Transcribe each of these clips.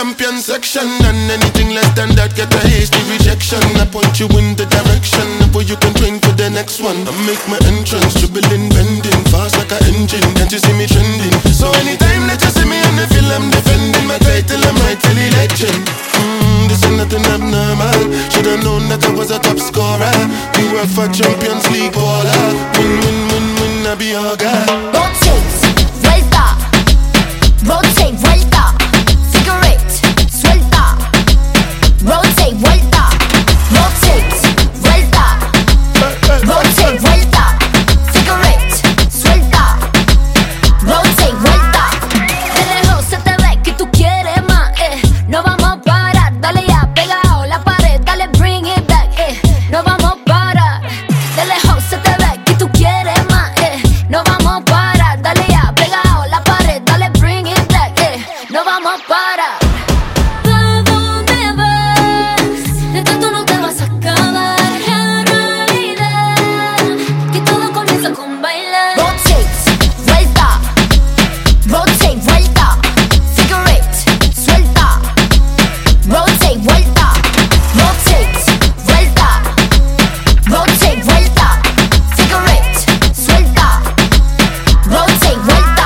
champion section, and anything less than that get a hasty rejection. I point you in the direction where you can drink for the next one. I make my entrance, dribbling, bending, fast like an engine. Can't you see me trending? So anytime that you see me on the film, I'm defending my title, I'm rightfully legend. This ain't nothing abnormal. Should've known that I was a top scorer. You were for Champions League baller. Win, win, win, win, I be your guy. Rotate, vuelta. Rotate, vuelta. Figure eight, suelta. Rotate, vuelta. Rotate, vuelta. Rotate, vuelta. Figure eight, suelta. Rotate, vuelta. De lejos se te ve que tú quieres más, No vamos a parar, dale ya, pegado la pared, dale bring it back, No vamos a parar. De lejos se te ve que tú quieres más, No vamos a parar, dale ya, pegado la pared, dale bring it back, No vamos a parar. ¿Pa' dónde vas? De tanto no te vas a acabar. La realidad que todo comienza con bailar. Rotate, vuelta. Rotate, vuelta. Figure eight, suelta. Rotate, vuelta. Rotate, vuelta. Rotate, vuelta. Figure eight, suelta. Rotate, vuelta.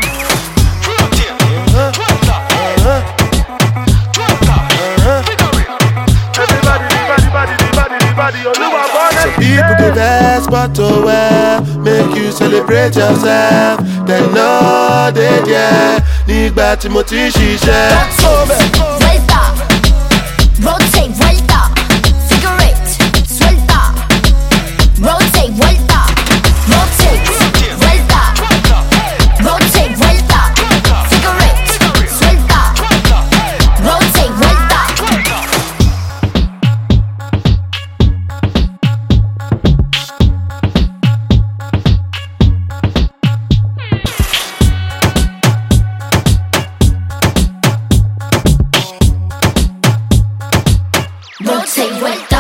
People the best spot to wear, make you celebrate yourself. They know they yeah. Nígbà tí mo ti ṣiṣẹ́. Vuelta. Rotate, vuelta. Figure eight, suelta. Rotate, vuelta. Rotate, vuelta. Rotate, vuelta. Figure eight, suelta. Rotate, vuelta. Rotate, vuelta.